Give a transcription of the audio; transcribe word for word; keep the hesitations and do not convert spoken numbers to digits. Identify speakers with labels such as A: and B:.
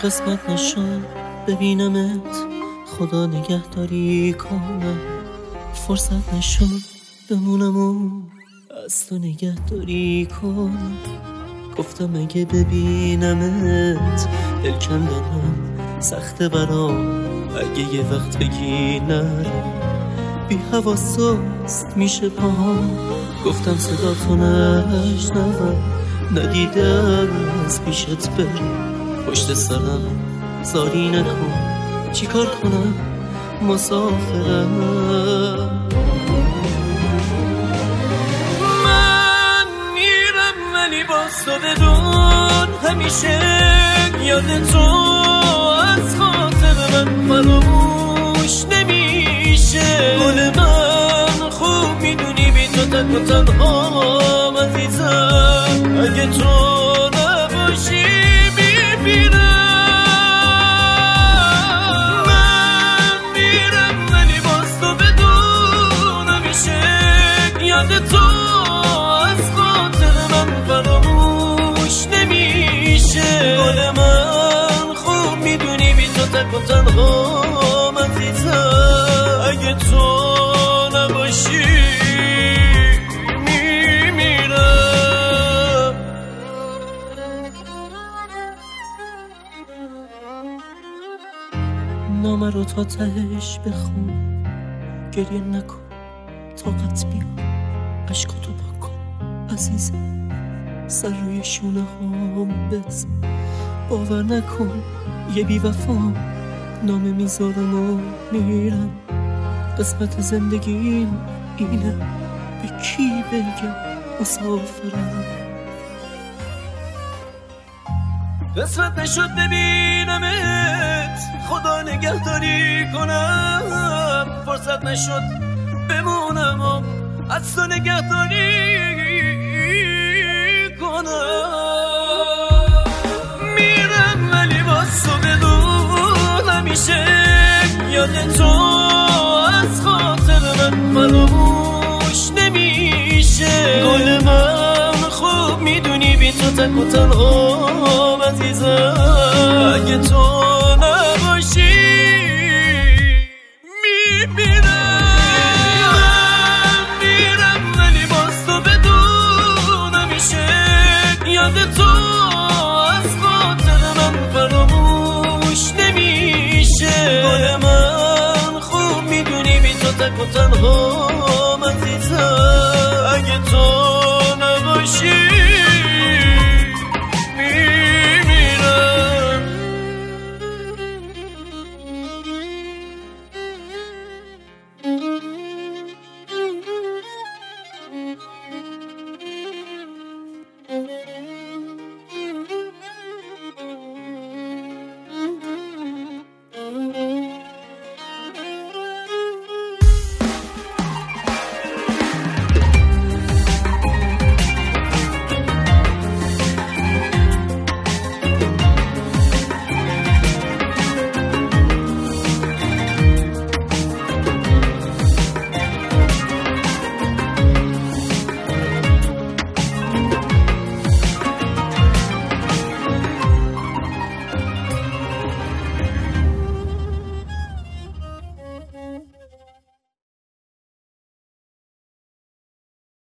A: قسمت نشد ببینمت، خدا نگهداری کنم. فرصت نشد بمونم و از تو نگهداری کنم. گفتم اگه ببینمت دل کندنم سخته برام، اگه یه وقت بگی نرم بی حواساست میشه پاهم. گفتم صدا تو نشنوم، ندیدم از پیشت برم. پشت سرم زاری نکن، چی کار کنم مسافرم. من میرم ولی باز تو بدون، همیشه یاد تو از خاطر من فراموش نمیشه. گل من خوب میدونی بی تو تک و تنهام عزیزم، اگه تو نباشی میمیرم. من میرم ولی باز تو بدون، همیشه یاد تو از خاطر من فراموش نمیشه. گل من خوب میدونی بی تو تک و تنهام عزیزم، اگه تو نباشی میمیرم. نامه رو تا تهش بخون، گریه نکن طاقت بیا، عشقاتو پاک کن عزیزم، سر روی شونه هم بزن. باور نکن یه بی وفا نامه میذارم و میرم. قسمت زندگیم اینه، به کی بگم مسافرم. قسمت نشد ببینمت، خدا نگهداری کنم. فرصت نشد بمونم و از تو نگهداری کنم. میرم ولی باز تو بدون، همیشه یاد تو از خاطر من فراموش نمیشه. گل من خوب میدونی بی تو تک و تنهام عزیزم، اگه تو نباشی میمیرم. من میرم ولی باز تو بدون، همیشه یاد تو از خاطر من فراموش نمیشه. گل من خوب میدونی بی تو تک و تنها